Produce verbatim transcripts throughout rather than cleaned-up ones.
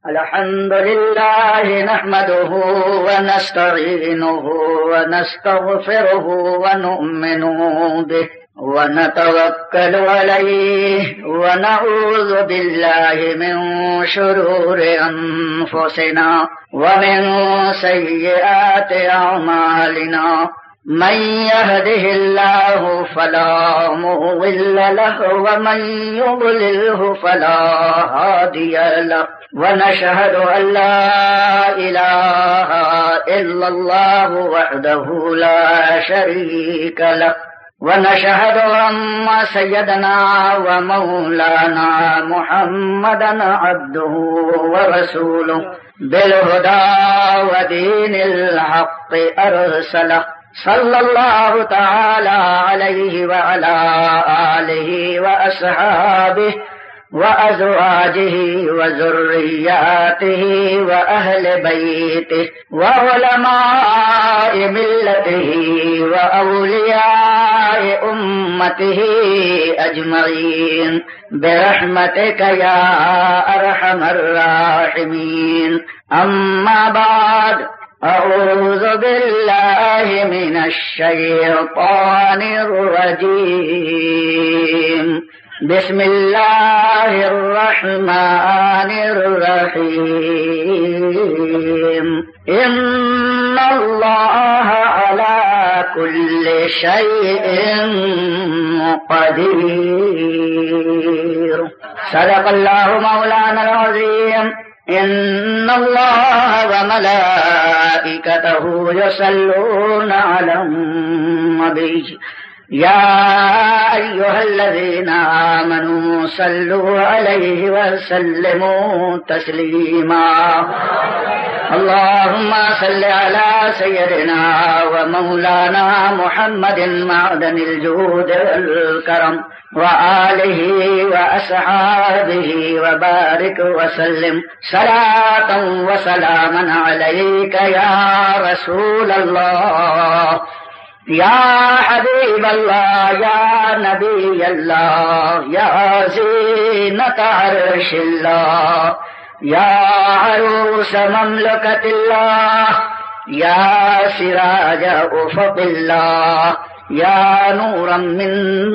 الحمد لله نحمده ونستعينه ونستغفره ونؤمن به ونتوكل عليه ونعوذ بالله من شرور أنفسنا ومن سيئات أعمالنا من يهده الله فلا مضل له ومن يضلله فلا هادي له ونشهد أن لا إله إلا الله وحده لا شريك له ونشهد أن سيدنا ومولانا محمدا عبده ورسوله بالهدى ودين الحق أرسله صلى الله تعالى عليه وعلى آله وأصحابه وأزواجه وذرياته وأهل بيته وعلماء ملته وأولياء أمته أجمعين برحمتك يا أرحم الراحمين. أما بعد، أعوذ بالله من الشيطان الرجيم. بسم الله الرحمن الرحيم. إن الله على كل شيء قدير. صدق الله مولانا العظيم. إن الله وملائكته يصلون على النبي يا أيها الذين آمنوا صلوا عليه وسلموا تسليما. اللهم صل على سيدنا ومولانا محمد معدن الجود والكرم وآله وأصحابه وبارك وسلم صلاة وسلاما عليك يا رسول الله، يا حبيب الله، يا نبي الله، يا زينة عرش الله، يا عروس مملكة الله، يا سراج أفق الله، يا نورا من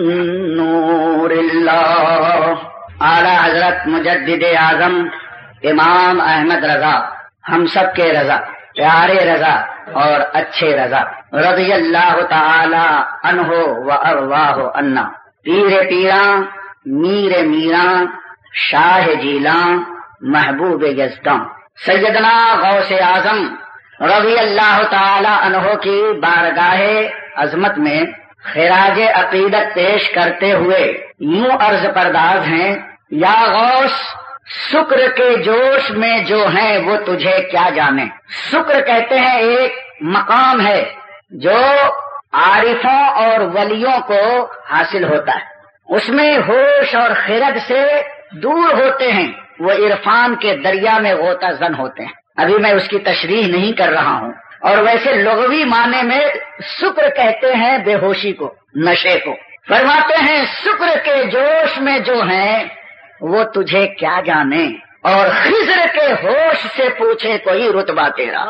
نور اللہ. اعلی حضرت مجدد اعظم امام احمد رضا، ہم سب کے رضا، پیارے رضا اور اچھے رضا، رضی اللہ تعالی عنہ و ارواہ عنا. پیر پیراں، میر میراں، شاہ جیلاں، محبوب یزداں، سیدنا غوث اعظم رضی اللہ تعالی عنہ کی بارگاہ عظمت میں خراج عقیدت پیش کرتے ہوئے یوں عرض پرداز ہیں: یا غوث، شکر کے جوش میں جو ہیں وہ تجھے کیا جانے. شکر کہتے ہیں ایک مقام ہے جو عارفوں اور ولیوں کو حاصل ہوتا ہے. اس میں ہوش اور خرد سے دور ہوتے ہیں، وہ عرفان کے دریا میں غوطہ زن ہوتے ہیں. ابھی میں اس کی تشریح نہیں کر رہا ہوں. اور ویسے لغوی معنی میں شکر کہتے ہیں بے ہوشی کو، نشے کو. فرماتے ہیں شکر کے جوش میں جو ہیں وہ تجھے کیا جانے، اور خضر کے ہوش سے پوچھے کوئی رتبہ تیرا.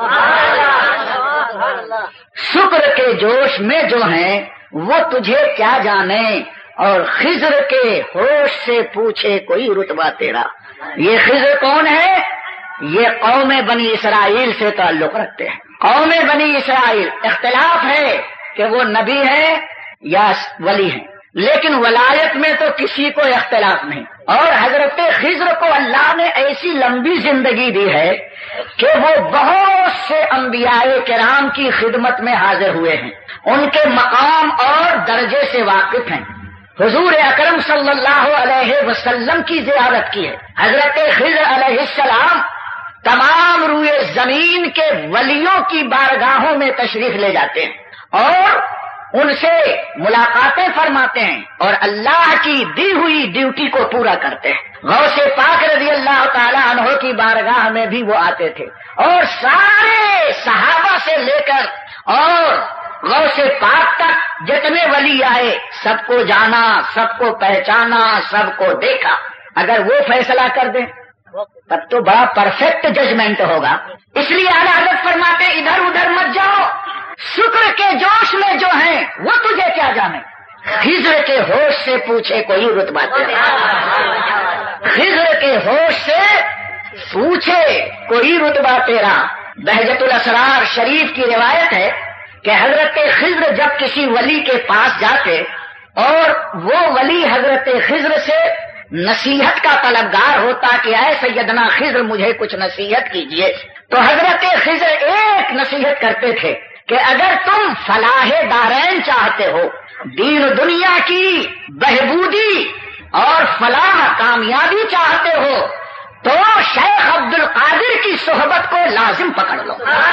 شکر کے جوش میں جو ہیں وہ تجھے کیا جانے، اور خضر کے ہوش سے پوچھے کوئی رتبہ تیرا. یہ خضر کون ہے؟ یہ قوم بنی اسرائیل سے تعلق رکھتے ہیں. قوم بنی اسرائیل، اختلاف ہے کہ وہ نبی ہے یا ولی ہیں، لیکن ولایت میں تو کسی کو اختلاف نہیں. اور حضرت خضر کو اللہ نے ایسی لمبی زندگی دی ہے کہ وہ بہت سے انبیاء کرام کی خدمت میں حاضر ہوئے ہیں، ان کے مقام اور درجے سے واقف ہیں. حضور اکرم صلی اللہ علیہ وسلم کی زیارت کی ہے. حضرت خضر علیہ السلام تمام روئے زمین کے ولیوں کی بارگاہوں میں تشریف لے جاتے ہیں اور ان سے ملاقاتیں فرماتے ہیں اور اللہ کی دی ہوئی ڈیوٹی کو پورا کرتے ہیں. غوث پاک رضی اللہ تعالی عنہ کی بارگاہ میں بھی وہ آتے تھے اور سارے صحابہ سے لے کر اور غوث پاک تک جتنے ولی آئے سب کو جانا، سب کو پہچانا، سب کو دیکھا. اگر وہ فیصلہ کر دیں تب تو بڑا پرفیکٹ ججمنٹ ہوگا. اس لیے اعلیٰ حضرت فرماتے ادھر ادھر مت جاؤ، شکر کے جوش میں جو ہیں وہ تجھے کیا جانے. خضر کے ہوش سے پوچھے کوئی رتبہ تیرا، خضر کے ہوش سے پوچھے کوئی رتبہ تیرا. بہجت الاسرار شریف کی روایت ہے کہ حضرت خضر جب کسی ولی کے پاس جاتے اور وہ ولی حضرت خضر سے نصیحت کا طلبگار ہوتا کہ اے سیدنا خضر مجھے کچھ نصیحت کیجیے، تو حضرت خضر ایک نصیحت کرتے تھے کہ اگر تم فلاح دارین چاہتے ہو، دین و دنیا کی بہبودی اور فلاح کامیابی چاہتے ہو، تو شیخ عبد القادر کی صحبت کو لازم پکڑ لو.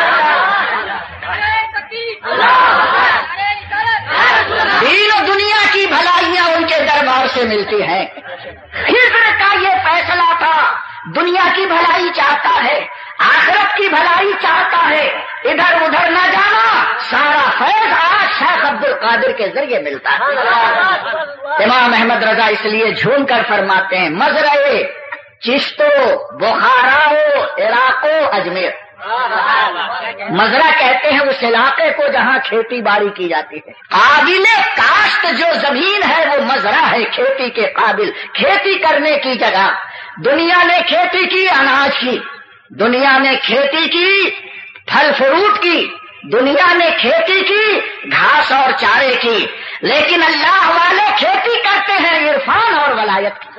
دین و دنیا کی بھلائیاں ان کے دربار سے ملتی ہیں. خضر کا یہ فیصلہ تھا، دنیا کی بھلائی چاہتا ہے، آخرت کی بھلائی چاہتا ہے، ادھر ادھر نہ جانا. سارا فیض آج شیخ عبد القادر کے ذریعے ملتا ہے. امام احمد رضا اس لیے جھوم کر فرماتے ہیں مزرعے چشتو بخارا عراق و اجمیر. مزرعہ کہتے ہیں اس علاقے کو جہاں کھیتی باڑی کی جاتی ہے. قابل کاشت جو زمین ہے وہ مزرعہ ہے، کھیتی کے قابل، کھیتی کرنے کی جگہ. دنیا نے کھیتی کی اناج کی، دنیا نے کھیتی کی پھل فروٹ کی، دنیا نے کھیتی کی گھاس اور چارے کی، لیکن اللہ والے کھیتی کرتے ہیں عرفان اور ولایت کی.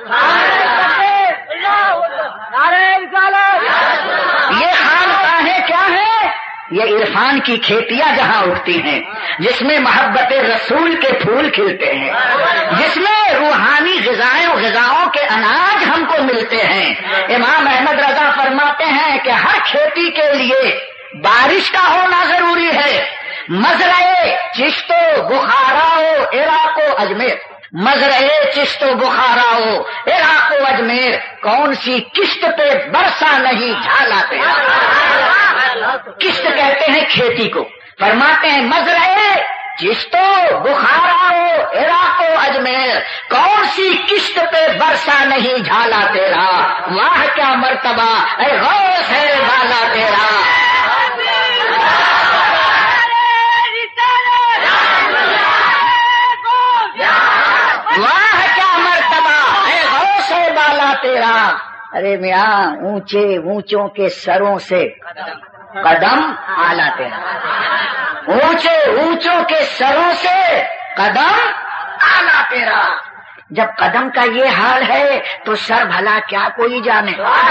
یہ خانقاہیں کیا ہیں؟ یہ عرفان کی کھیتیاں جہاں اٹھتی ہیں، جس میں محبت رسول کے پھول کھلتے ہیں، جس میں روحانی غذائیں و غذاؤں کے اناج ہم کو ملتے ہیں. امام احمد رضا فرماتے ہیں کہ ہر کھیتی کے لیے بارش کا ہونا ضروری ہے. مزرعے چشت و بخارا عراق و اجمیر، مزرعے چشت و بخارا عراق و اجمیر، کون سی قسط پہ برسا نہیں جھالا تیرا. قسط کہتے ہیں کھیتی کو. فرماتے ہیں مزرعے چشت و بخارا عراق و اجمیر، کون سی قسط پہ برسا نہیں جھالا تیرا. واہ کیا مرتبہ اے غوث ہے بالا تیرا. واہ کیا مرتبہ اے غوث ہے بالا تیرا. ارے میاں اونچے اونچوں کے سروں سے قدم آلہ تیرا، اونچے اونچوں کے سروں سے قدم آلہ تیرا. جب قدم کا یہ حال ہے تو سر بھلا کیا کوئی جانے،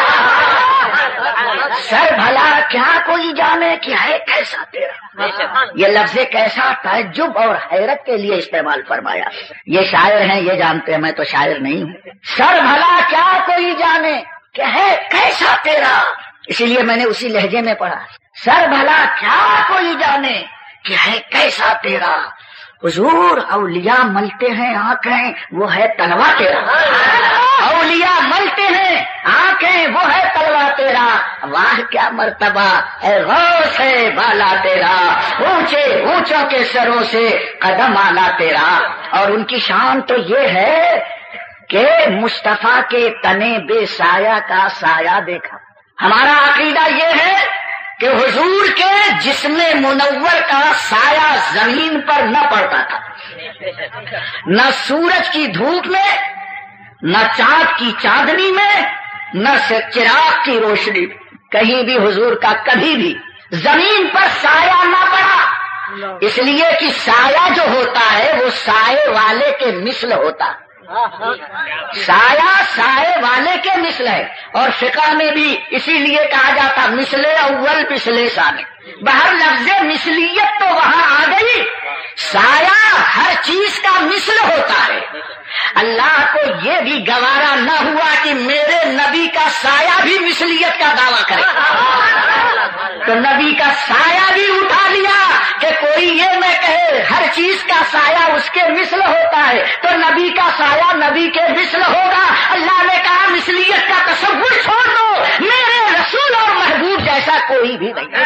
سر بھلا کیا کوئی جانے کہ ہے کیسا تیرا. یہ لفظ کیسا تعجب اور حیرت کے لیے استعمال فرمایا. یہ شاعر ہیں، یہ جانتے ہیں، میں تو شاعر نہیں ہوں. سر بھلا کیا کوئی جانے کہ ہے کیسا تیرا. اسی لیے میں نے اسی لہجے میں پڑھا، سر بھلا کیا کوئی جانے کہ ہے کیسا تیرا. حضور اولیاء ملتے ہیں آنکھیں وہ ہے تلوا تیرا، اولیاء ملتے ہیں آنکھیں وہ ہے تلوا تیرا. واہ کیا مرتبہ اے غوث ہے بالا تیرا، اونچے اونچوں کے سروں سے قدم آلا تیرا. اور ان کی شان تو یہ ہے کہ مصطفیٰ کے تنے بے سایہ کا سایہ دیکھا. ہمارا عقیدہ یہ ہے کہ حضور کے جسم منور کا سایہ زمین پر نہ پڑتا تھا، نہ سورج کی دھوپ میں، نہ چاند کی چاندنی میں، نہ چراغ کی روشنی میں. کہیں بھی حضور کا کبھی بھی زمین پر سایہ نہ پڑا، اس لیے کہ سایہ جو ہوتا ہے وہ سائے والے کے مثل ہوتا ہے. سایہ سائے والے کے مثل ہے. اور فقہ میں بھی اسی لیے کہا جاتا مثل اول پچھلے ثانی. بہر لفظ مثلیت تو وہاں آ گئی. سایہ ہر چیز کا مثل ہوتا ہے. اللہ کو یہ بھی گوارا نہ ہوا کہ میرے نبی کا سایہ بھی مثلیت کا دعویٰ کرے، تو نبی کا سایہ بھی اٹھا لیا کہ کوئی یہ نہ کہے ہر چیز کا سایہ اس کے مثل ہوتا ہے، تو نبی کا سایہ نبی کے مثل ہوگا. اللہ نے کہا مثلیت کا تصور چھوڑ دو، میرے رسول اور محبوب جیسا کوئی بھی نہیں.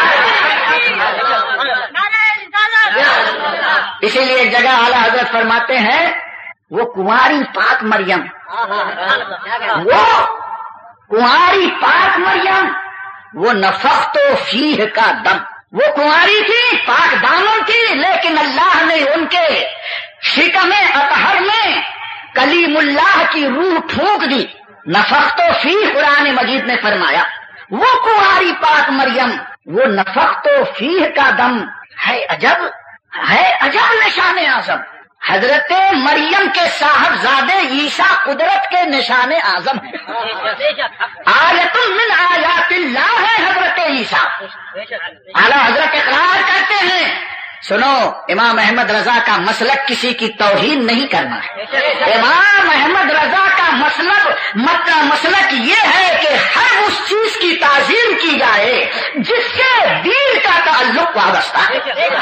اسی لیے جگہ اعلیٰ حضرت فرماتے ہیں وہ کماری پاک مریم، وہ کنواری پاک مریم وہ نفخت فیہ کا دم، وہ کنواری تھی، پاک دامن تھی، لیکن اللہ نے ان کے شکم اطہر میں کلیم اللہ کی روح پھونک دی، نفخت فیہ قرآن مجید نے فرمایا۔ وہ کنواری پاک مریم وہ نفخت فیہ کا دم ہے، عجب ہے، عجب نشان اعظم۔ حضرت مریم کے صاحبزادے عیسیٰ قدرت کے نشان اعظم ہیں، آیت من آیات اللہ ہے حضرت عیسیٰ۔ اعلیٰ حضرت اقرار کرتے ہیں، سنو، امام احمد رضا کا مسلک کسی کی توہین نہیں کرنا ہے، امام احمد رضا کا مسلک مطلب مسلک یہ ہے کہ ہر اس چیز کی تعظیم کی جائے جس سے دین کا تعلق وابستہ ہے۔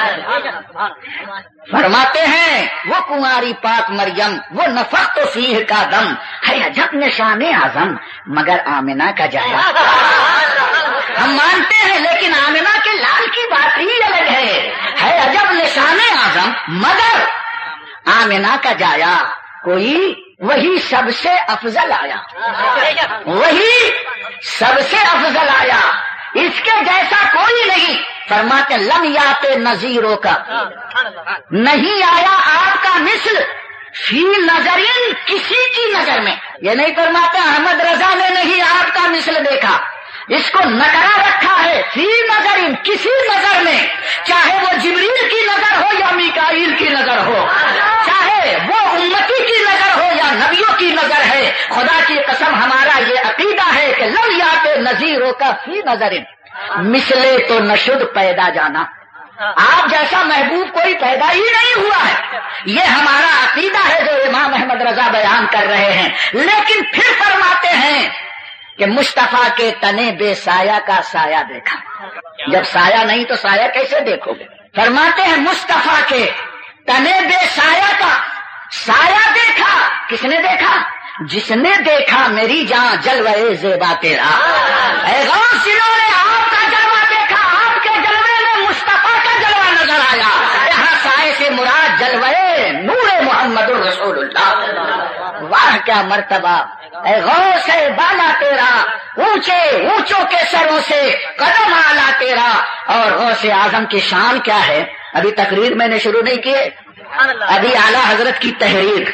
فرماتے ہیں وہ کنواری پاک مریم وہ نفخت فیہ کا دم ہے، عجب نشان اعظم، مگر آمنہ کا جایا۔ ہم مانتے ہیں لیکن آمنہ کے لال کی بات ہی الگ ہے، ہے عجب نشان اعظم، مگر آمنہ کا جایا کوئی وہی سب سے افضل آیا، وہی سب سے افضل آیا، اس کے جیسا کوئی نہیں۔ فرماتے لم یاتے نذیروں کا، نہیں آیا آپ کا مثل فی نظرین کسی کی نظر میں، یہ نہیں فرماتے احمد رضا نے نہیں آپ کا مثل دیکھا، اس کو نکرا رکھا ہے، فی نظرین کسی نظر میں، چاہے وہ جبریل کی نظر ہو یا میکائیل کی نظر ہو، چاہے وہ امتی کی نظر ہو یا نبیوں کی نظر ہے، خدا کی قسم ہمارا یہ عقیدہ ہے کہ لم یاتے نذیروں کا فی نظرین، مثلے تو نشد پیدا جانا، آپ جیسا محبوب کوئی پیدا ہی نہیں ہوا ہے، یہ ہمارا عقیدہ ہے جو امام احمد رضا بیان کر رہے ہیں۔ لیکن پھر فرماتے ہیں کہ مصطفیٰ کے تنے بے سایہ کا سایہ دیکھا، جب سایہ نہیں تو سایہ کیسے دیکھو گے؟ فرماتے ہیں مصطفیٰ کے تنے بے سایہ کا سایہ دیکھا، کس نے دیکھا؟ جس نے دیکھا میری جان جلوے زیبا تیرا، اے غوث جنہوں نے آپ کا جلوہ دیکھا، آپ کے جلوے میں مصطفیٰ کا جلوہ نظر آیا، یہاں سائے سے مراد جلوے نور محمد رسول اللہ۔ واہ کیا مرتبہ، اے غوث ہے بالا تیرا، اونچے اونچوں کے سروں سے قدم آلا تیرا۔ اور غوث اعظم کی شان کیا ہے؟ ابھی تقریر میں نے شروع نہیں کیے، ابھی اعلیٰ حضرت کی تحریر،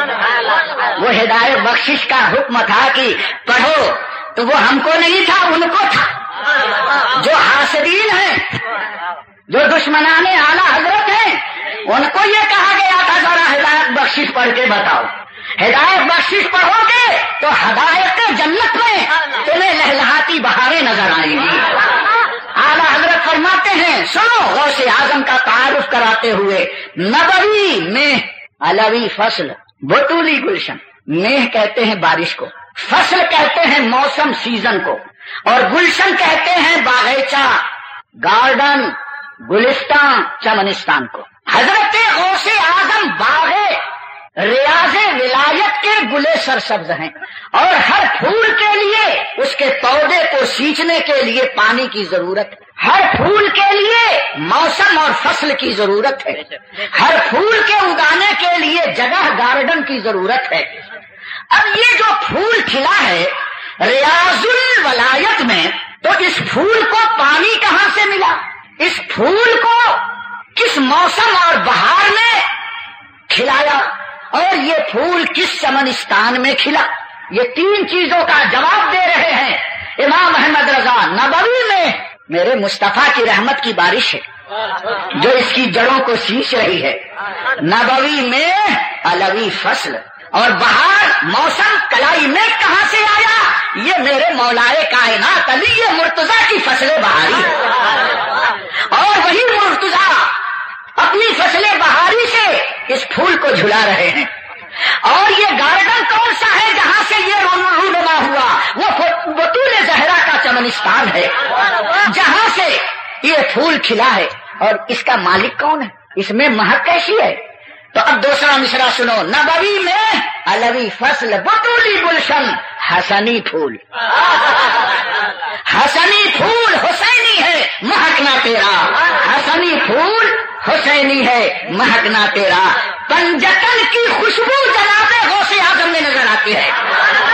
وہ ہدایت بخشش کا حکم تھا کہ پڑھو، تو وہ ہم کو نہیں تھا ان کو تھا، جو حاسدین ہیں، جو دشمنان اعلیٰ حضرت ہیں، ان کو یہ کہا گیا تھا ذرا ہدایت بخشش پڑھ کے بتاؤ، ہدایت بخشش پڑھو گے تو ہدایت جنت میں تمہیں لہلہاتی بہاریں نظر آئیں گی۔ اعلیٰ حضرت فرماتے ہیں سنو غوث اعظم کا تعارف کراتے ہوئے، نبوی میں علوی فصل بطولی گلشن، میہ کہتے ہیں بارش کو، فصل کہتے ہیں موسم سیزن کو، اور گلشن کہتے ہیں باغیچہ، گارڈن، گلستان، چمنستان کو۔ حضرت غوث اعظم باغ ریاض ولایت کے گلے سرسبز ہیں، اور ہر پھول کے لیے اس کے پودے کو سینچنے کے لیے پانی کی ضرورت ہے، ہر پھول کے لیے موسم اور فصل کی ضرورت ہے، ہر پھول کے اگانے کے لیے جگہ گارڈن کی ضرورت ہے۔ اب یہ جو پھول کھلا ہے ریاض الولایت میں، تو اس پھول کو پانی کہاں سے ملا؟ اس پھول کو کس موسم اور بہار میں کھلایا؟ اور یہ پھول کس چمنستان میں کھلا؟ یہ تین چیزوں کا جواب دے رہے ہیں امام احمد رضا۔ نبوی میں میرے مصطفیٰ کی رحمت کی بارش ہے جو اس کی جڑوں کو سینچ رہی ہے، نبوی میں علوی فصل، اور بہار موسم کلائی میں کہاں سے آیا؟ یہ میرے مولائے کائنات علی مرتضیٰ کی فصل بہاری ہے، اور وہی مرتضیٰ اپنی فصل بہاری سے اس پھول کو جھلا رہے ہیں۔ اور یہ گارڈن کون سا ہے جہاں سے یہ رونما ہوا؟ وہ بطول زہرا کا چمنستان ہے جہاں سے یہ پھول کھلا ہے۔ اور اس کا مالک کون ہے؟ اس میں مہک کیسی ہے؟ تو اب دوسرا مصرع سنو، نبوی میں علوی فصل بطولی گلشن، حسنی پھول، حسنی پھول حسینی ہے مہکنا تیرا، حسنی پھول حسینی ہے مہکنا تیرا۔ پنجتن کی خوشبو جناب غوث اعظم میں نظر آتی ہے،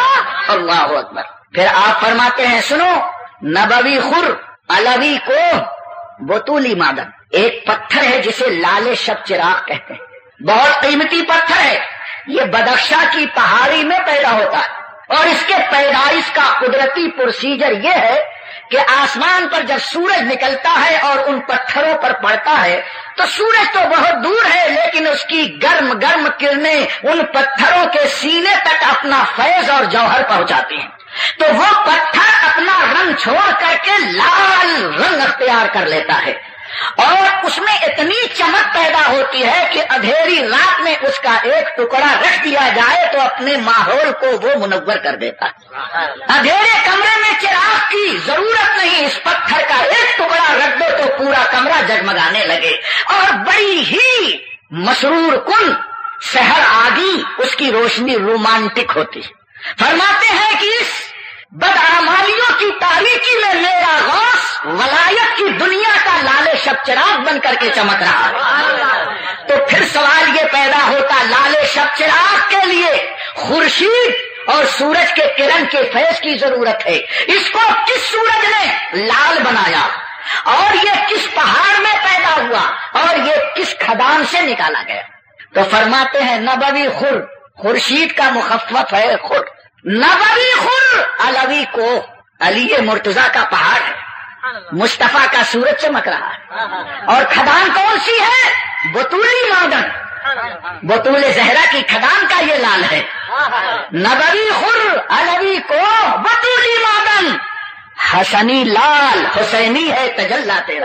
اللہ اکبر. پھر آپ فرماتے ہیں سنو، نبوی خر علوی کو بطولی معدن، ایک پتھر ہے جسے لال شب چراغ کہتے ہیں، بہت قیمتی پتھر ہے. یہ بدخشاں کی پہاڑی میں پیدا ہوتا ہے اور اس کے پیدائش کا قدرتی پروسیجر یہ ہے کہ آسمان پر جب سورج نکلتا ہے اور ان پتھروں پر پڑتا ہے تو سورج تو بہت دور ہے لیکن اس کی گرم گرم کرنیں ان پتھروں کے سینے تک اپنا فیض اور جوہر پہنچاتی ہیں. تو وہ پتھر اپنا رنگ چھوڑ کر کے لال رنگ اختیار کر لیتا ہے اور اس میں اتنی چمک پیدا ہوتی ہے کہ اندھیری رات میں اس کا ایک ٹکڑا رکھ دیا جائے تو اپنے ماحول کو وہ منور کر دیتا ہے. اندھیرے کمرے میں چراغ کی ضرورت نہیں، اس پتھر کا ایک ٹکڑا رکھ دو تو پورا کمرہ جگمگانے لگے اور بڑی ہی مسرور کن سحر آگی اس کی روشنی رومانٹک ہوتی ہے. فرماتے ہیں کہ اس بدعمالیوں کی تاریکی میں میرا غوث ولایت کی دنیا کا لال شب چراغ بن کر کے چمک رہا ہے. تو پھر سوال یہ پیدا ہوتا، لال شب چراغ کے لیے خورشید اور سورج کے کرن کے فیض کی ضرورت ہے. اس کو کس سورج نے لال بنایا اور یہ کس پہاڑ میں پیدا ہوا اور یہ کس کھدان سے نکالا گیا؟ تو فرماتے ہیں نبوی خر، خورشید کا مخفف ہے خر، نبوی خر علوی کو، علی مرتضی کا پہاڑ ہے، مصطفیٰ کا سورج چمک رہا ہے. اور کھدان کون سی ہے؟ بطولی معدن، بطول زہرا کی کھدان کا یہ لال ہے. نبوی خر علوی کو بطولی معدن، حسنی لال حسینی ہے تجلا تیرا،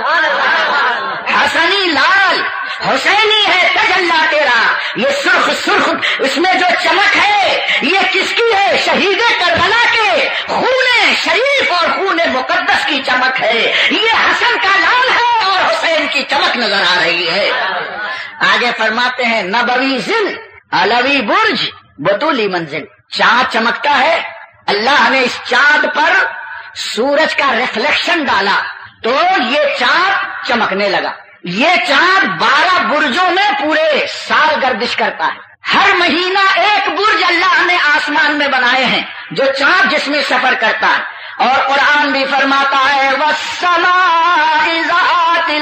حسنی لال حسینی ہے تجلا تیرا. یہ سرخ سرخ اس میں جو چمک ہے یہ کس کی ہے؟ شہید کربلا کے خون شریف اور خون مقدس کی چمک ہے. یہ حسن کا لال ہے اور حسین کی چمک نظر آ رہی ہے. آگے فرماتے ہیں نبوی ذل علوی برج بطولی منزل، چاند چمکتا ہے، اللہ نے اس چاند پر سورج کا ریفلیکشن ڈالا تو یہ چاند چمکنے لگا. یہ چاند بارہ برجوں میں پورے سال گردش کرتا ہے. ہر مہینہ ایک برج اللہ نے آسمان میں بنائے ہیں جو چاند جس میں سفر کرتا ہے. اور قرآن بھی فرماتا ہے وَالسَّمَاءِ ذَاتِ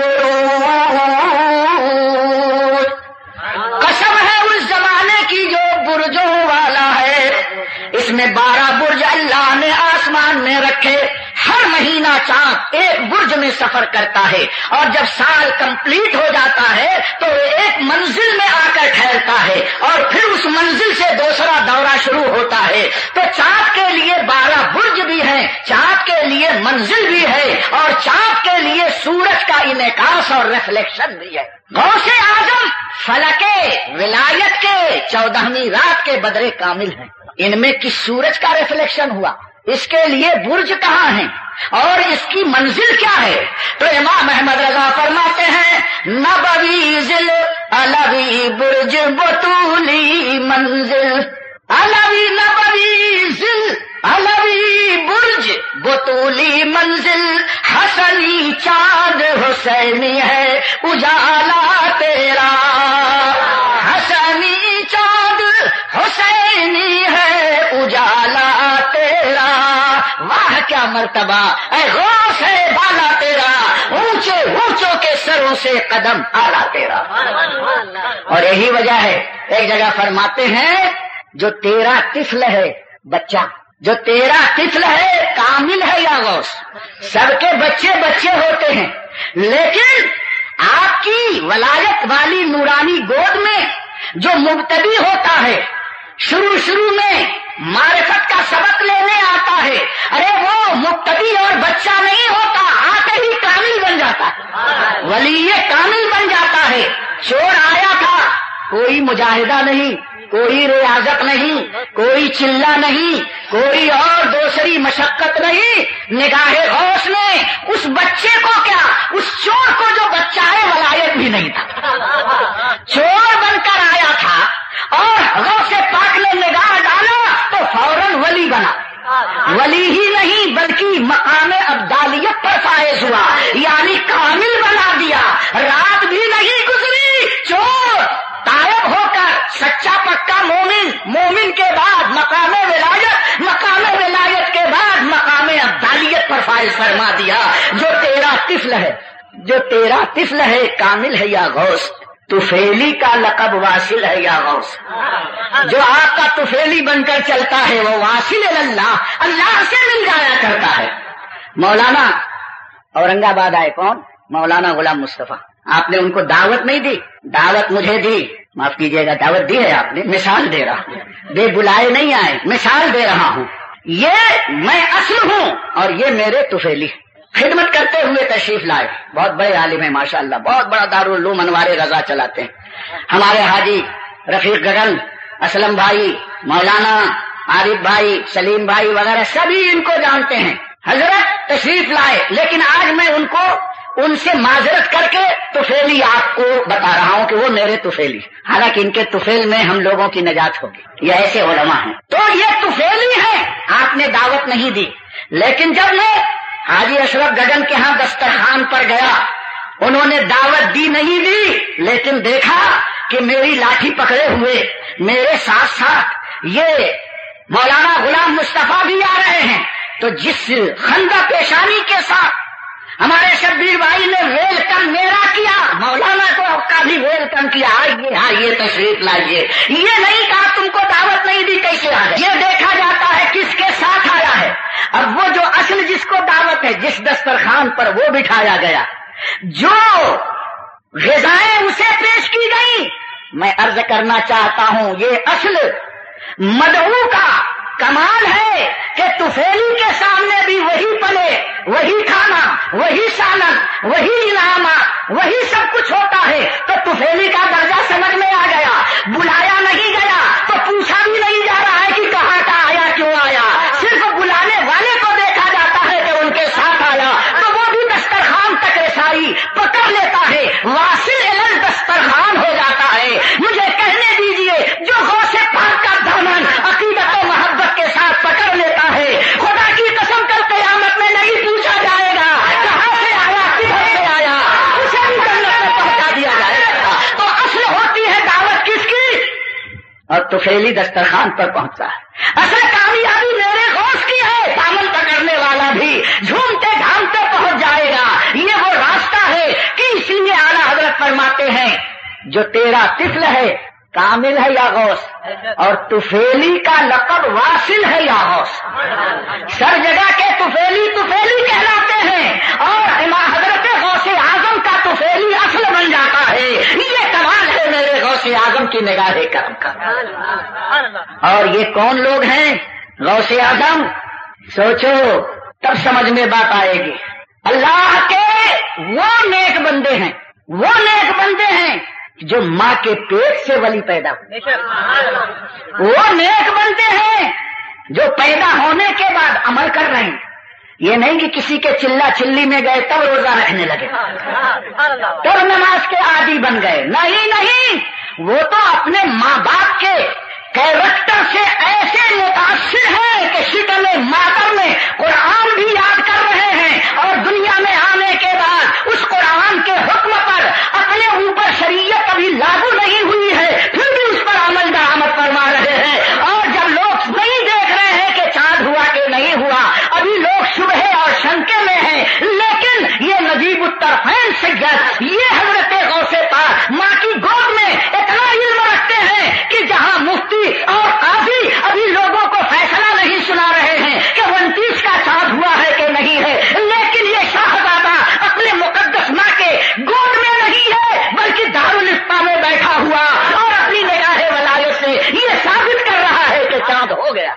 الْبُرُوجِ، قسم ہے اس زمانے کی جو برجوں والا ہے. اس میں بارہ برج اللہ نے آسمان میں رکھے. ہر مہینہ چاند ایک برج میں سفر کرتا ہے اور جب سال کمپلیٹ ہو جاتا ہے تو ایک منزل میں آ کر ٹھہرتا ہے اور پھر اس منزل سے دوسرا دورہ شروع ہوتا ہے. تو چاند کے لیے بارہ برج بھی ہیں، چاند کے لیے منزل بھی ہے اور چاند کے لیے سورج کا انعکاس اور ریفلیکشن بھی ہے. غوث اعظم فلک ولایت کے چودہویں رات کے بدر کامل ہیں. ان میں کس سورج کا ریفلیکشن ہوا؟ اس کے لیے برج کہاں ہیں اور اس کی منزل کیا ہے؟ تو امام احمد رضا فرماتے ہیں نبوی ذل علوی برج بطولی منزل، علوی نبوی ذل علوی برج بطولی منزل، حسنی چاند حسینی ہے اجالا تیرا، حسنی چاند حسینی ہے اجالا تیرا. واہ کیا مرتبہ، اے غوث ہے بالا تیرا، اونچے اونچوں کے سروں سے قدم آلا تیرا. اور یہی وجہ ہے ایک جگہ فرماتے ہیں جو تیرا طفل ہے بچہ، جو تیرا طفل ہے کامل ہے یا غوث. سب کے بچے بچے ہوتے ہیں لیکن آپ کی ولایت والی نورانی گود میں جو مبتدی ہوتا ہے، شروع شروع میں معرفت کا سبق لینے آتا ہے، ارے وہ مبتدی اور بچہ نہیں ہوتا، آتے ہی کامل بن جاتا ہے، ولی کامل بن جاتا ہے. چور آیا تھا، کوئی مجاہدہ نہیں، کوئی ریاضت نہیں، کوئی چلہ نہیں، کوئی اور دوسری مشقت نہیں. نگاہ غوث نے اس بچے کو کیا، اس چور کو جو بچہ ہے ولایت بھی نہیں تھا، چور بن کر آیا تھا اور غوث پاک نے نگاہ ڈالا تو فوراً ولی بنا. ولی ہی نہیں بلکہ مقام ابدالیت پر فائز ہوا، یعنی کامل بنا دیا. رات بھی نہیں گزری، چور تائب ہو کر سچا پکا مومن، مومن کے بعد مقام ولایت، مقام فائز فرما دیا. جو تیرا طفل ہے جو تیرا طفل ہے کامل ہے یا غوث, طفیلی کا لقب واصل ہے یا غوث. جو آپ کا طفیلی بن کر چلتا ہے وہ واصل اللہ, اللہ سے مل جایا کرتا ہے. مولانا اورنگ آباد آئے کون؟ مولانا غلام مصطفیٰ. آپ نے ان کو دعوت نہیں دی, دعوت مجھے دی. معاف کیجیے گا, دعوت دی ہے آپ نے, مثال دے رہا ہوں, بے بلائے نہیں آئے, مثال دے رہا ہوں. یہ میں اصل ہوں اور یہ میرے طفیلی. خدمت کرتے ہوئے تشریف لائے, بہت بڑے عالم ہیں ماشاءاللہ, بہت بڑا دارالعلوم انوار رضا چلاتے ہیں. ہمارے حاجی رفیق گگن, اسلم بھائی, مولانا عارف بھائی, سلیم بھائی وغیرہ سبھی ان کو جانتے ہیں. حضرت تشریف لائے, لیکن آج میں ان کو ان سے معذرت کر کے طفیلی آپ کو بتا رہا ہوں کہ وہ میرے طفیلی, حالانکہ ان کے طفیل میں ہم لوگوں کی نجات ہوگی. یہ ایسے علماء ہیں. تو یہ طفیلی ہیں, آپ نے دعوت نہیں دی. لیکن جب میں حاجی اشرف گگن کے ہاں دسترخوان پر گیا, انہوں نے دعوت دی نہیں دی, لیکن دیکھا کہ میری لاٹھی پکڑے ہوئے میرے ساتھ ساتھ یہ مولانا غلام مصطفیٰ بھی آ رہے ہیں. تو جس خندہ پیشانی کے ساتھ ہمارے شبیر بھائی نے ویلکم میرا کیا, مولانا کو کا بھی ویلکم کیا, آئیے آئیے تشریف لائیے. یہ نہیں کہا تم کو دعوت نہیں دی کیسے آ گئے. یہ دیکھا جاتا ہے کس کے ساتھ آیا ہے. اب وہ جو اصل جس کو دعوت ہے, جس دسترخوان پر وہ بٹھایا گیا, جو غذائیں اسے پیش کی گئی, میں عرض کرنا چاہتا ہوں یہ اصل مدعو کا کمال ہے کہ طفیلی کے سامنے بھی وہی پلے, وہی کھانا, وہی سالن, وہی انعامات, وہی سب کچھ ہوتا ہے. تو طفیلی کا درجہ سمجھ میں آ گیا. بلایا نہیں گیا تو پوچھا بھی نہیں جا رہا ہے کہ کہاں کا آیا, کیوں آیا. صرف بلانے والے کو دیکھا جاتا ہے کہ ان کے ساتھ آیا, تو وہ بھی دسترخوان تک رسائی پکڑ لیتا ہے, واصل الل دسترخوان ہو جاتا ہے. مجھے کہنے دیجئے, جو غوث پاک کا دامن عقیدت و محبت کے ساتھ پکڑ لیتا ہے, خدا کی قسم کل قیامت میں نہیں پوچھا جائے گا کہاں سے آیا, کدھر سے آیا, اسے بھی جنت میں پہنچا دیا جائے گا. تو اصل ہوتی ہے دعوت کس کی, اور طفیلی دسترخوان پر پہنچا ہے. اصل کامیابی میرے غوث کی ہے, دامن پکڑنے والا بھی جھومتے گھامتے پہنچ جائے گا. یہ وہ راستہ ہے کہ اسی میں اعلیٰ حضرت فرماتے ہیں جو تیرا طفل ہے کامل ہے یا غوث, اور طفیلی کا لقب واصل ہے یا غوث. سر جگہ کے طفیلی طفیلی کہلاتے ہیں, اور امام حضرت غوث اعظم کا طفیلی اصل بن جاتا ہے. یہ کمال ہے میرے غوث اعظم کی نگاہ کرم کا. اور یہ کون لوگ ہیں غوث اعظم؟ سوچو تب سمجھ میں بات آئے گی. اللہ کے وہ نیک بندے ہیں, وہ نیک بندے ہیں جو ماں کے پیٹ سے ولی پیدا ہوئے. وہ نیک بنتے ہیں جو پیدا ہونے کے بعد عمل کر رہے ہیں. یہ نہیں کہ کسی کے چلا چلی میں گئے تب روزہ رہنے لگے, تب نماز کے عادی بن گئے. نہیں نہیں, وہ تو اپنے ماں باپ کے کیریکٹر سے ایسے متاثر ہیں کہ شکل مادر میں قرآن بھی یاد کر رہے ہیں, اور دنیا میں آنے کے بعد اس قرآن کے حکم پر اپنے اوپر شریعت ابھی لاگو نہیں ہوئی ہے, پھر بھی اس پر عمل درآمد فرما رہے ہیں. اور جب لوگ نہیں دیکھ رہے ہیں کہ چاند ہوا کہ نہیں ہوا, ابھی لوگ شبہے اور شنکے میں ہیں, لیکن یہ نجیب الطرفین سید, یہ حضرت غوث پاک ماں کی گود میں اتنا علم رکھتے ہیں کہ جہاں مفتی اور قاضی ابھی لوگوں کو فیصلہ نہیں سنا رہے ہیں کہ انتیس کا چاند ہوا ہے کہ نہیں ہے, لیکن یہ شاہزادہ اپنے مقدس ماں کے گود میں نہیں ہے بلکہ دارالفتا میں بیٹھا ہوا, اور اپنی نگاہ ولایت سے یہ ثابت کر رہا ہے کہ چاند ہو گیا,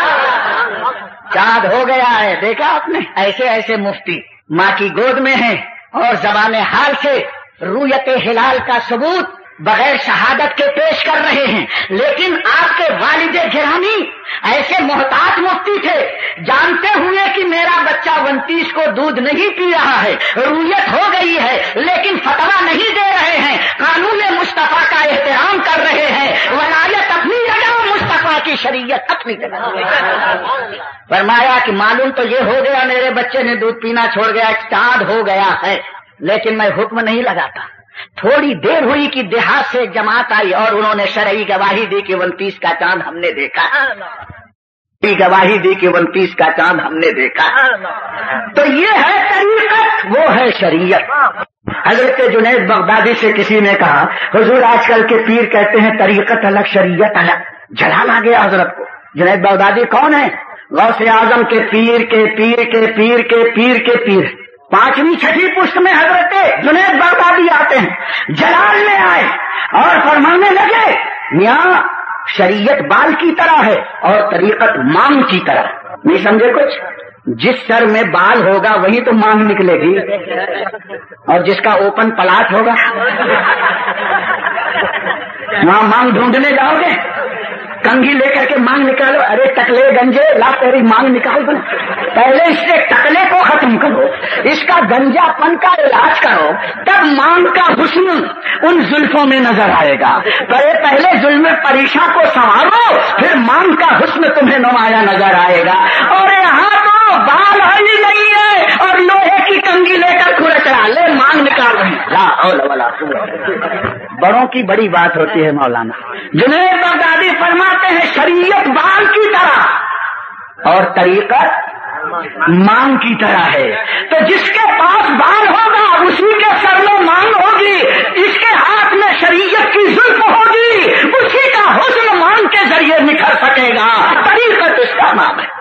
چاند ہو گیا ہے. دیکھا آپ نے, ایسے ایسے مفتی ماں کی گود میں ہیں اور زبان حال سے رویت ہلال کا ثبوت بغیر شہادت کے پیش کر رہے ہیں. لیکن آپ کے والد گرامی ایسے محتاط مفتی تھے, جانتے ہوئے کہ میرا بچہ انتیس کو دودھ نہیں پی رہا ہے, رویت ہو گئی ہے, لیکن فتوا نہیں دے رہے ہیں, قانون مصطفیٰ کا احترام کر رہے ہیں, ولایت اپنی جگہ, مصطفیٰ کی شریعت اپنی جگہ. فرمایا کہ معلوم تو یہ ہو گیا میرے بچے نے دودھ پینا چھوڑ گیا, چاند ہو گیا ہے, لیکن میں حکم نہیں لگاتا. تھوڑی دیر ہوئی کہ دیہات سے ایک جماعت آئی اور انہوں نے شرعی گواہی دی کہ انتیس کا چاند ہم نے دیکھا. گواہی دی کہ انتیس کا چاند ہم نے دیکھا. تو یہ ہے طریقت، وہ ہے شریعت. حضرت جنید بغدادی سے کسی نے کہا حضور آج کل کے پیر کہتے ہیں طریقت الگ شریعت الگ. جلال آ گیا حضرت کو. جنید بغدادی کون ہے؟ غوث اعظم کے پیر کے پیر کے پیر کے پیر کے پیر. پانچویں چھٹی پشت میں حضرت جنید بغدادی آتے ہیں، جلال میں آئے اور فرمانے لگے میاں شریعت بال کی طرح ہے اور طریقت مانگ کی طرح. نہیں سمجھے کچھ؟ جس سر میں بال ہوگا وہی تو مانگ نکلے گی، اور جس کا اوپن پلاٹ ہوگا وہاں مانگ ڈھونڈنے جاؤ گے. کنگھی لے کر کے مانگ نکالو، ارے ٹکلے گنجے لا تیری مانگ نکال دو. پہلے اس سے ٹکلے کو ختم کرو، اس کا گنجا پن کا علاج کرو، تب مانگ کا حسن ان زلفوں میں نظر آئے گا. پہلے ظلم پریشاں کو سنوارو، پھر مانگ کا حسن تمہیں نمایاں نظر آئے گا. اور یہاں تو بال ہی نہیں ہے اور لوہے کی کنگھی لے کر کھڑے چلا لے مانگ نکال رہے ہیں. لا حول ولا قوت. بڑوں کی بڑی بات ہوتی ہے مولانا. جنید بغدادی فرماتے ہیں شریعت بال کی طرح اور طریقت مانگ کی طرح ہے. تو جس کے پاس بال ہوگا اسی کے سر میں مانگ ہوگی، جس کے ہاتھ میں شریعت کی زلف ہوگی اسی کا حسن مانگ کے ذریعے نکھر سکے گا. طریقت اس کا نام ہے.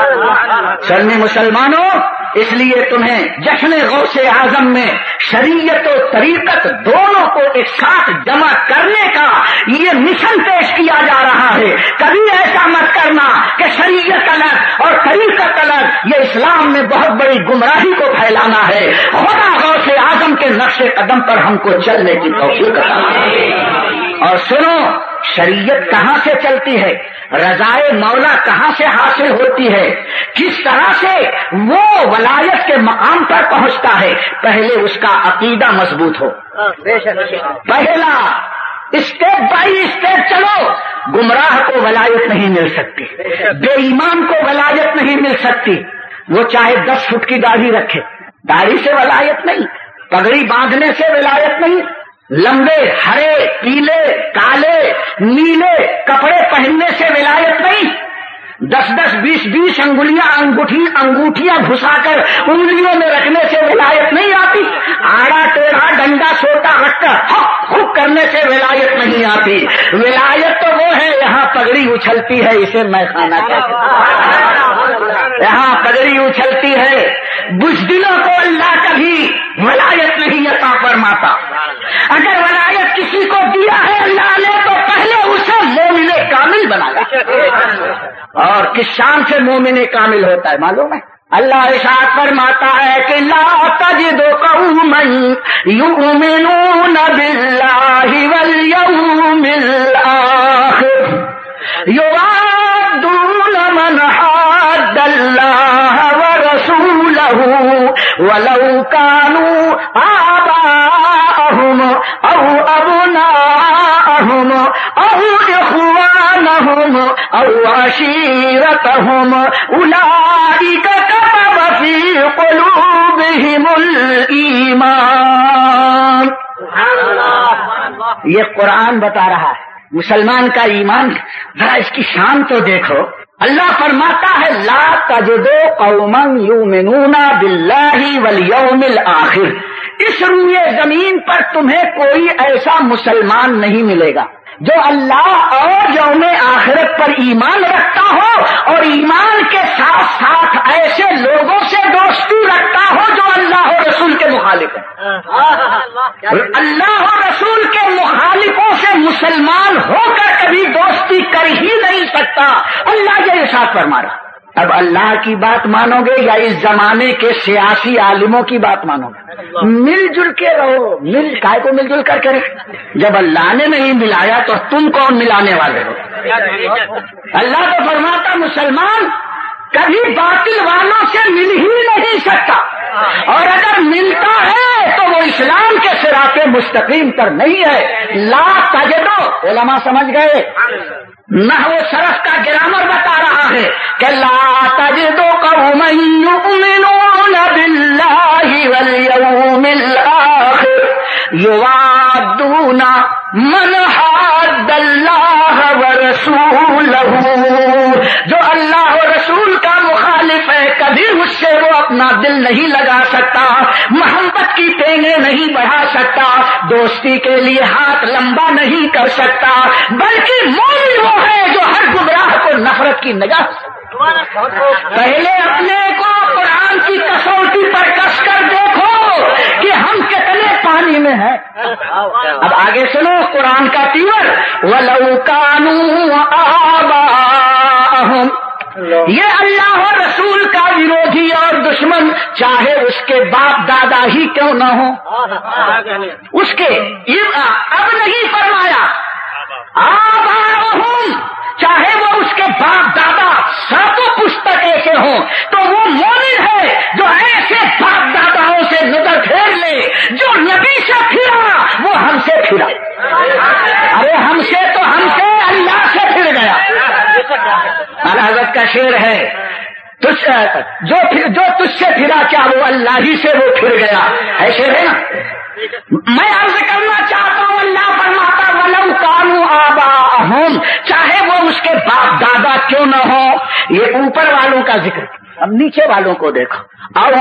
سنی مسلمانوں، اس لیے تمہیں جشن غوث اعظم میں شریعت و طریقت دونوں کو ایک ساتھ جمع کرنے کا یہ مشن پیش کیا جا رہا ہے. کبھی ایسا مت کرنا کہ شریعت الگ اور طریقت الگ، یہ اسلام میں بہت بڑی گمراہی کو پھیلانا ہے. خدا غوث اعظم کے نقش قدم پر ہم کو چلنے کی توفیق عطا. اور سنو، شریعت کہاں سے چلتی ہے، رضائے مولا کہاں سے حاصل ہوتی ہے، کس طرح سے وہ ولایت کے مقام پر پہنچتا ہے. پہلے اس کا عقیدہ مضبوط ہو. پہلا اسٹیپ بائی اسٹیپ چلو. گمراہ کو ولایت نہیں مل سکتی، بے ایمان کو ولایت نہیں مل سکتی. وہ چاہے دس فٹ کی داڑھی رکھے، داڑھی سے ولایت نہیں، پگڑی باندھنے سے ولایت نہیں، لمبے ہرے پیلے کالے نیلے کپڑے پہننے سے ولایت نہیں، دس دس بیس بیس انگلیاں انگوٹھی انگوٹھیاں گھسا کر انگلیوں میں رکھنے سے ولایت نہیں آتی. آڑا ٹیڑھا ڈنڈا سوٹا رکھ کر ہک ہک کرنے سے ولایت نہیں آتی. ولایت تو وہ ہے یہاں پگڑی اچھلتی ہے، اسے میں خانہ کہتے ہیں. یہاں پگڑی اچھلتی ہے. بزدلوں کو اللہ کبھی ولایت نہیں عطا فرماتا. اگر ولایت کسی کو دیا ہے اللہ نے تو پہلے اسے مومن کامل بنایا. اور کس شان سے مومن کامل ہوتا ہے معلوم ہے؟ اللہ ارشاد فرماتا ہے کہ لا تجد قوما یؤمنون باللہ والیوم الآخر یوادون من حاد اللہ ورسولہ ولو كانوا آباءهم او ابناءهم او اخوانهم او عشيرتهم اولئك كتب في قلوبهم الايمان. یہ قرآن بتا رہا ہے مسلمان کا ایمان. ذرا اس کی شان تو دیکھو. اللہ فرماتا ہے لا تجدو قوما یؤمنون باللہ والیوم الآخر. اس روئے زمین پر تمہیں کوئی ایسا مسلمان نہیں ملے گا جو اللہ اور یوم آخرت پر ایمان رکھتا ہو اور ایمان کے ساتھ ساتھ ایسے لوگوں سے دوستی رکھتا ہو جو اللہ اور رسول کے مخالف ہیں. اللہ اور رسول کے مخالفوں سے مسلمان ہو کر کبھی دوستی کر ہی نہیں سکتا. اللہ یہ ارشاد فرما رہا. اب اللہ کی بات مانو گے یا اس زمانے کے سیاسی عالموں کی بات مانو گے؟ مل جل کے رہو. مل کائے کو مل جل کر کے رہو. جب اللہ نے نہیں ملایا تو تم کون ملانے والے ہو؟ اللہ تو فرماتا مسلمان کبھی باطل والوں سے مل ہی نہیں سکتا، اور اگر ملتا ہے تو وہ اسلام کے صراط مستقیم پر نہیں ہے. لا تجدو علماء سمجھ گئے، نحو صرف کا گرامر بتا رہا ہے کہ لا تجدو قوما یؤمنون باللہ والیوم الآخر یوادون من حاد اللہ ورسولہ ورسولہ، جو اللہ اور رسول کا مخالف ہے کبھی اس سے وہ اپنا دل نہیں لگا سکتا، محبت کی ٹینگیں نہیں بڑھا سکتا، دوستی کے لیے ہاتھ لمبا نہیں کر سکتا، بلکہ مومن وہ ہے جو ہر گمراہ کو نفرت کی نگاہ سے پہلے اپنے کو قرآن کی کسوٹی پر کس کر دیکھو کہ ہم کتنے پانی میں ہیں۔ اب آگے سنو قرآن کا تیور، وَلَوْ كَانُوا آبَاءَهُمْ، یہ اللہ اور رسول کا ورودھی اور دشمن چاہے اس کے باپ دادا ہی کیوں نہ ہو، اس کے اب نہیں فرمایا آباءَهُمْ، چاہے وہ اس کے باپ دادا ساتوں پشتک ایسے ہوں، تو وہ مومن ہے جو ایسے باپ داداؤں سے نظر پھیر لے، جو نبی سے پھرا وہ ہم سے پھرا، ارے ہم سے تو ہم سے اللہ سے پھر گیا۔ حضرت کا شعر ہے، تجھ جو جو تجھ سے پھرا کیا وہ اللہ ہی سے وہ پھر گیا، ہے شعر ہے نا۔ میں عرض کرنا چاہتا ہوں اللہ فرماتا وَلَوْ كَانُوا آبَاءَهُمْ، چاہے وہ اس کے باپ دادا کیوں نہ ہو، یہ اوپر والوں کا ذکر، اب نیچے والوں کو دیکھو، او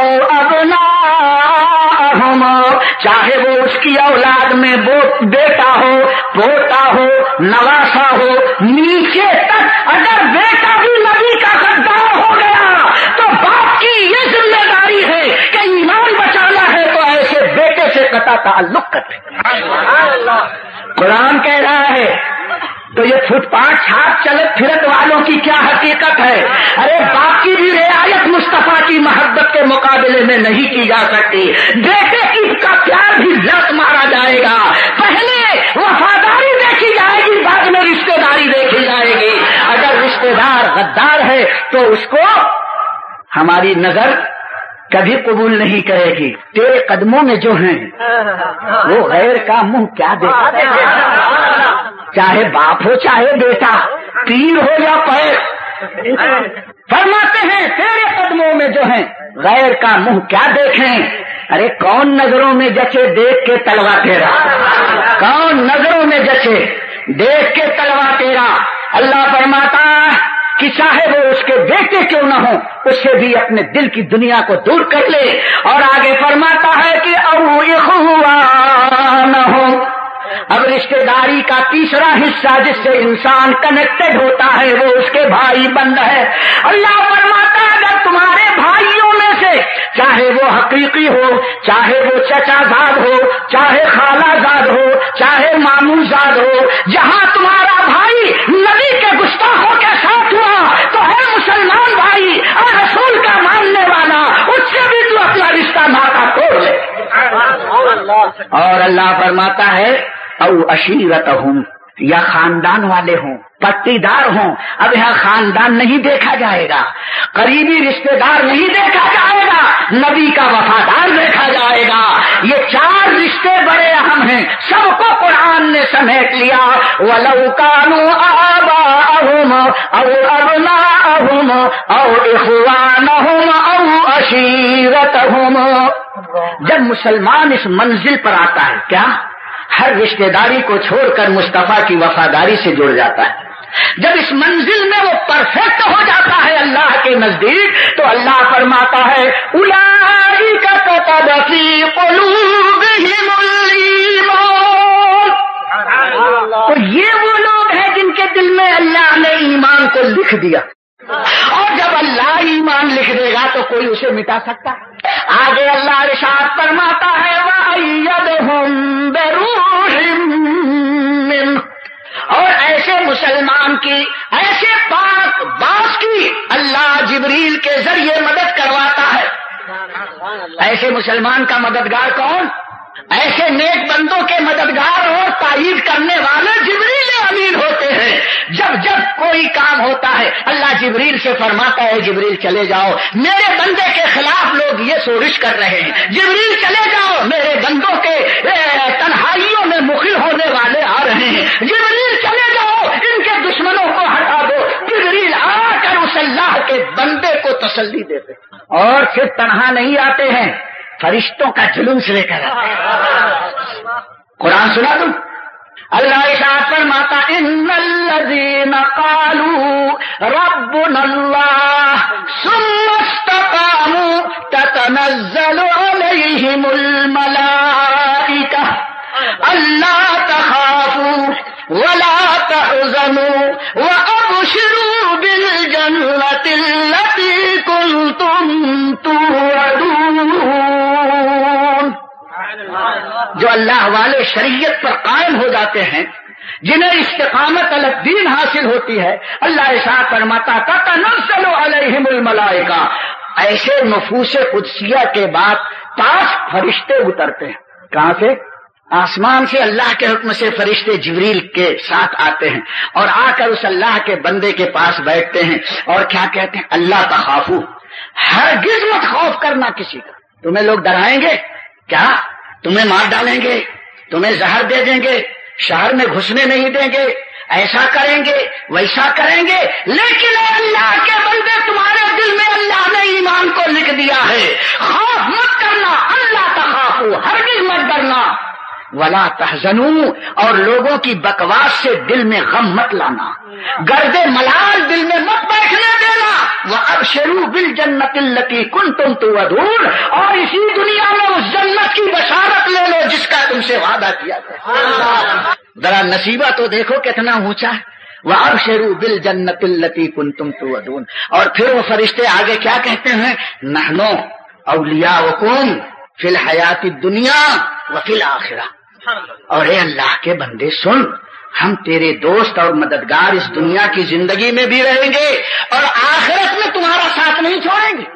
ابناءہم، چاہے وہ اس کی اولاد میں بیٹا ہو، پوتا ہو، نواسا ہو، نیچے تک اگر بیٹا بھی نبی کا غدار ہو گیا تو باپ کی یہ ذمہ داری ہے کہ ایمان بچانا ہے تو ایسے بیٹے سے قطع تعلق کرے۔ قرآن کہہ رہا ہے تو یہ فٹ پاتھ چھاپ چلت پھرت والوں کی کیا حقیقت ہے؟ ارے باپ کی بھی رعایت مصطفیٰ کی محبت کے مقابلے میں نہیں کی جا سکتی، بیٹے کی کا پیار بھی لت مارا جائے گا، پہلے وفاداری دیکھی جائے گی بعد میں رشتہ داری دیکھی جائے گی، اگر رشتہ دار غدار ہے تو اس کو ہماری نظر کبھی قبول نہیں کرے گی۔ تیرے قدموں میں جو ہیں وہ غیر کا منہ کیا دیکھتا، چاہے باپ ہو چاہے بیٹا، پیر ہو یا پیر، فرماتے ہیں تیرے قدموں میں جو ہیں غیر کا منہ کیا دیکھیں۔ ارے کون نظروں میں جچے دیکھ کے تلوا تیرا، کون نظروں میں جچے دیکھ کے تلوا تیرا۔ اللہ فرماتا کہ چاہے وہ اس کے بیٹے کیوں نہ ہو اس سے بھی اپنے دل کی دنیا کو دور کر لے، اور آگے فرماتا ہے کہ او اخوانہم، اب رشتہ داری کا تیسرا حصہ جس سے انسان کنیکٹڈ ہوتا ہے وہ اس کے بھائی بند ہے۔ اللہ فرماتا ہے اگر تمہارے بھائیوں میں سے چاہے وہ حقیقی ہو، چاہے وہ چچا زاد ہو، چاہے خالہ زاد ہو، چاہے ماموں زاد ہو، جہاں تمہارا بھائی نبی کے گستاخوں کے ساتھ ہوا تو ہے مسلمان بھائی اور رسول کا ماننے والا، اس سے بھی تو اپنا رشتہ ناتا توڑ لے۔ اور اللہ فرماتا ہے او عشیرتہم، یا خاندان والے ہوں، پٹی دار ہوں۔ اب یہاں خاندان نہیں دیکھا جائے گا، قریبی رشتہ دار نہیں دیکھا جائے گا، نبی کا وفادار دیکھا جائے گا۔ یہ چار رشتے بڑے اہم ہیں، سب کو قرآن نے سمیٹ لیا۔ وَلَوْ كَانُوا آبَاءَهُمْ أَوْ أَبْنَاءَهُمْ أَوْ إِخْوَانَهُمْ أَوْ عَشِيرَتَهُمْ۔ جب مسلمان اس منزل پر آتا ہے، کیا ہر رشتہ داری کو چھوڑ کر مصطفیٰ کی وفاداری سے جڑ جاتا ہے، جب اس منزل میں وہ پرفیکٹ ہو جاتا ہے اللہ کے نزدیک تو اللہ فرماتا ہے اولئک کتب فی قلوبہم الایمان، تو یہ وہ لوگ ہیں جن کے دل میں اللہ نے ایمان کو لکھ دیا، اور جب اللہ ایمان لکھ دے گا تو کوئی اسے مٹا سکتا ہے؟ آگے اللہ ارشاد فرماتا ہے وَأَيَّدَهُم بِرُوحٍ مِّنْهُ، اور ایسے مسلمان کی، ایسے پاک باس کی اللہ جبریل کے ذریعے مدد کرواتا ہے۔ ایسے مسلمان کا مددگار کون؟ ایسے نیک بندوں کے مددگار اور تائید کرنے والے جبریل امین ہوتے ہیں۔ جب جب کوئی کام ہوتا ہے اللہ جبریل سے فرماتا ہے جبریل چلے جاؤ، میرے بندے کے خلاف لوگ یہ سورش کر رہے ہیں، جبریل چلے جاؤ، میرے بندوں کے تنہائیوں میں مخل ہونے والے آ رہے ہیں، جبریل چلے جاؤ، ان کے دشمنوں کو ہٹا دو۔ جبریل آ کر اس اللہ کے بندے کو تسلی دیتے، اور پھر تنہا نہیں آتے ہیں، فرشتوں کا جلوس لے کر آتے ہیں۔ قرآن سنا دوں، اللہ ارشاد فرماتا ان الذین قالوا ربنا اللہ ثم استقاموا تتنزل علیہم الملائکہ الا تخافوا ولا تحزنوا وابشروا بالجنۃ التي كنتم توعدون۔ جو اللہ والے شریعت پر قائم ہو جاتے ہیں، جنہیں استقامت علی الدین حاصل ہوتی ہے، اللہ ارشاد فرماتا تتنزل علیہم الملائکہ، ایسے نفوس قدسیہ کے بعد پاس فرشتے اترتے ہیں۔ کہاں سے؟ آسمان سے اللہ کے حکم سے فرشتے جبریل کے ساتھ آتے ہیں اور آ کر اس اللہ کے بندے کے پاس بیٹھتے ہیں اور کیا کہتے ہیں؟ اللہ تخافو، ہرگز مت خوف کرنا کسی کا۔ تمہیں لوگ ڈرائیں گے کیا؟ تمہیں مار ڈالیں گے، تمہیں زہر دے دیں گے، شہر میں گھسنے نہیں دیں گے، ایسا کریں گے ویسا کریں گے، لیکن اے اللہ کے بندے تمہارے دل میں اللہ نے ایمان کو لکھ دیا ہے، خوف مت کرنا، اللہ تخافو، ہرگز مت ڈرنا، ولا تحزنوا، اور لوگوں کی بکواس سے دل میں غم مت لانا، گرد ملال دل میں مت بیٹھنے دینا، وابشروا بالجنۃ التي كنتم توعدون، اور اسی دنیا میں اس جنت کی بشارت لے لو جس کا تم سے وعدہ کیا گیا۔ ذرا نصیبہ تو دیکھو کتنا اونچا ہے، وابشروا بالجنۃ التي كنتم توعدون۔ اور پھر وہ فرشتے آگے کیا کہتے ہیں؟ نحن اولیاؤکم فی الحیات الدنیا وفی الآخرہ، اور اے اللہ کے بندے سن، ہم تیرے دوست اور مددگار اس دنیا کی زندگی میں بھی رہیں گے اور آخرت میں تمہارا ساتھ نہیں چھوڑیں گے۔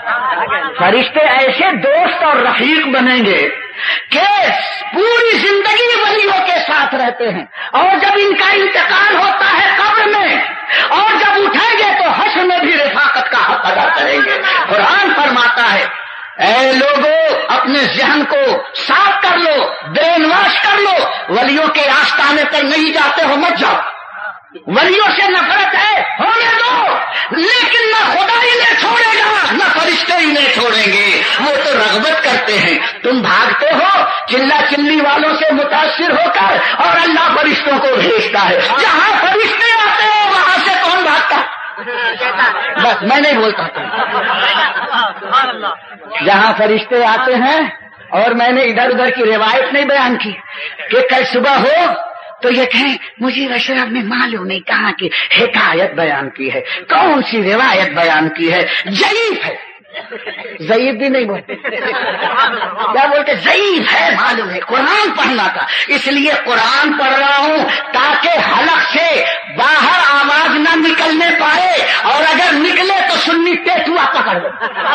فرشتے ایسے دوست اور رفیق بنیں گے کہ پوری زندگی ولیوں کے ساتھ رہتے ہیں، اور جب ان کا انتقال ہوتا ہے قبر میں اور جب اٹھیں گے تو حشر میں بھی رفاقت کا حق ادا کریں گے۔ قرآن فرماتا ہے اے لوگوں اپنے ذہن کو صاف کر لو، برین واش کر لو، ولیوں کے آستانے پر نہیں جاتے ہو مت جاؤ، ولیوں سے نفرت ہے ہونے دو، لیکن نہ خدا انہیں چھوڑے گا نہ فرشتے انہیں چھوڑیں گے، وہ تو رغبت کرتے ہیں، تم بھاگتے ہو چلا چلی والوں سے متاثر ہو کر، اور اللہ فرشتوں کو بھیجتا ہے، جہاں فرشتے آتے ہیں وہاں سے کون بھاگتا ہے؟ بس میں نہیں بولتا تھا، جہاں فرشتے آتے ہیں، اور میں نے ادھر ادھر کی روایت نہیں بیان کی کہ کل صبح ہو تو یہ کہیں مجھے اشرف میں معلوم نہیں کہاں کی حکایت بیان کی ہے، کون سی روایت بیان کی ہے، ضعیف ہے، ضعیف بھی نہیں بولتے، کیا بولتے؟ ضعیف ہے، معلوم ہے، قرآن پڑھنا تھا، اس لیے قرآن پڑھ رہا ہوں تاکہ حلق سے باہر آواز نہ نکلنے پائے، اور اگر نکلے تو سنی ٹیٹوا پکڑ لو۔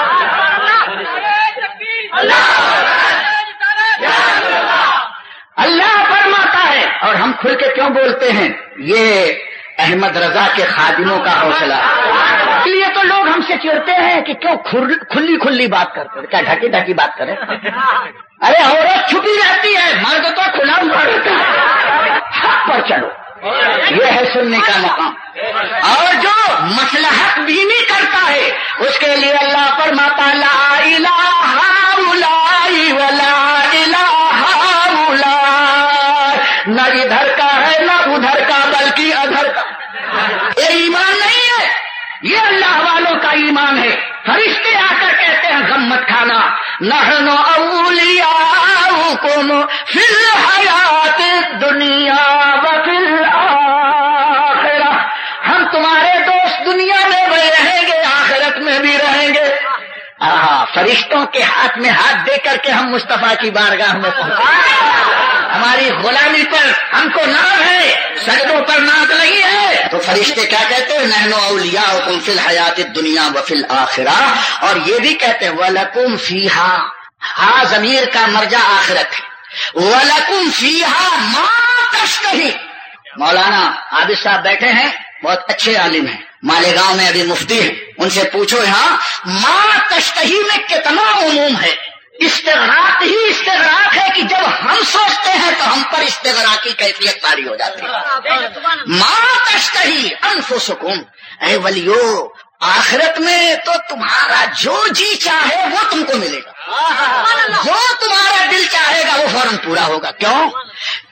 اللہ فرماتا ہے، اور ہم کھل کے کیوں بولتے ہیں؟ یہ احمد رضا کے خادموں کا حوصلہ، اس لیے تو لوگ ہم سے چڑھتے ہیں کہ کیوں کھلی کھلی بات کرتے ہیں، کیا ڈھکی ڈھکی بات کریں؟ ارے عورت چھپی رہتی ہے، مرد تو کھلا ہوا رہتا ہے، حق پر چلو، یہ ہے سننے کا مقام۔ اور جو مصلحت بینی کرتا ہے اس کے لیے اللہ فرماتا لا الہ الا ولا الہ الا، نہ ادھر کا ہے نہ ادھر کا بلکہ ادھر کا، یہ ایمان نہیں ہے، یہ اللہ والوں کا ایمان ہے۔ فرشتے آ کر کہتے ہیں غم مت کھانا، نحن اولیاؤکم فی الحیات الدنیا وفی الآخرہ، ہم تمہارے دوست دنیا میں بھی رہیں گے آخرت میں بھی رہیں گے۔ آہا، فرشتوں کے ہاتھ میں ہاتھ دے کر کے ہم مصطفیٰ کی بارگاہ میں پہنچے، ہماری غلامی پر ہم کو ناز ہے، سجدوں پر ناز نہیں ہے۔ تو فرشتے کیا کہتے ہیں؟ نحن اولیاؤکم فی الحیات الدنیا وفی الآخرہ، اور یہ بھی کہتے ہیں وَلَكُمْ فِيهَا، ہاں ضمیر کا مرجع آخرت ہے، وَلَكُمْ فِيهَا مَا تَشْتَهِي۔ مولانا عابد صاحب بیٹھے ہیں، بہت اچھے عالم ہیں، مالیگاؤں میں ابھی مفتی ہیں، ان سے پوچھو یہاں ما تشتہی میں کتنا عموم ہے؟ استغراق ہی استغراق ہے کہ جب ہم سوچتے ہیں تو ہم پر استغراق کی کیفیت طاری ہو جاتی ہے۔ ما تشتہی انفسکم، اے ولیو آخرت میں تو تمہارا جو جی چاہے وہ تم کو ملے گا، جو تمہارا دل چاہے گا وہ فوراً پورا ہوگا۔ کیوں؟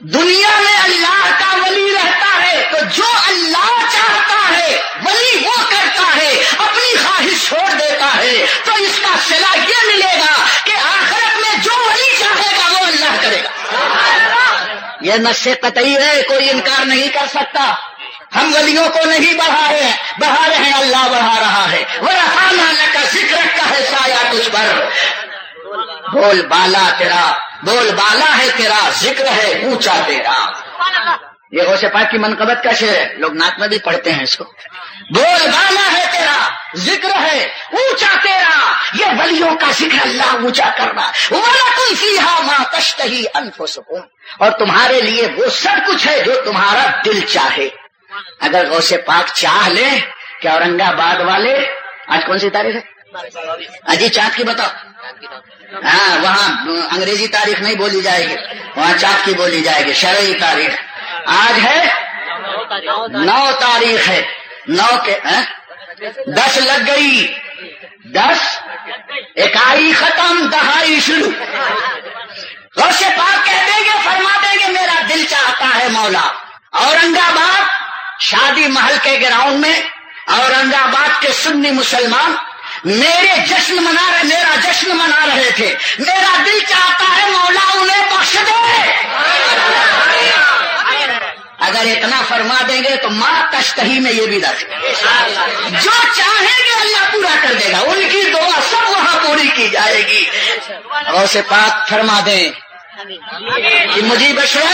دنیا میں اللہ کا ولی رہتا ہے تو جو اللہ چاہتا ہے ولی وہ کرتا ہے، اپنی خواہش چھوڑ دیتا ہے، تو اس کا صلہ یہ ملے گا کہ آخرت میں جو ولی چاہے گا وہ اللہ کرے گا۔ یہ نص قطعی ہے، کوئی انکار نہیں کر سکتا۔ ہم ولیوں کو نہیں بڑھا رہے ہیں، بڑھا رہے ہیں، اللہ بڑھا رہا ہے۔ وَرَفَعْنَا لَكَ ذِكْرَكَ کا ہے سایہ تجھ پر، بول بالا تیرا، بول بالا ہے تیرا، ذکر ہے اونچا تیرا۔ یہ غوث پاک کی منقبت کا شعر ہے، لوگ نعت میں بھی پڑھتے ہیں اس کو۔ بول بالا ہے تیرا، ذکر ہے اونچا تیرا، یہ ولیوں کا ذکر اللہ اونچا کرنا۔ وَلَكُمْ فِيهَا مَا تَشْتَهِي أَنفُسُكُمْ، اور تمہارے لیے وہ سب کچھ ہے جو تمہارا دل چاہے۔ اگر غوث پاک چاہ لے کہ اورنگ آباد والے، آج کون سی تاریخ ہے؟ اجی چاند کی بتاؤ۔ ہاں وہاں انگریزی تاریخ نہیں بولی جائے گی، وہاں چاند کی بولی جائے گی، شرعی تاریخ۔ آج ہے نو تاریخ ہے، نو کے دس لگ گئی، دس اکائی ختم، دہائی شروع۔ غوث پاک کہہ دیں گے، فرما دیں گے میرا دل چاہتا ہے مولا۔ اورنگ آباد شادی محل کے گراؤنڈ میں اورنگ آباد کے سنی مسلمان میرے جشن منا رہے میرا جشن منا رہے تھے، میرا دل چاہتا ہے مولا انہیں بخش دے۔ اگر اتنا فرما دیں گے تو ماں تشتہی میں یہ بھی رکھ، جو چاہیں گے اللہ پورا کر دے گا، ان کی دعا سب وہاں پوری کی جائے گی۔ اور سے پاک فرما دیں کہ مجھے بشرا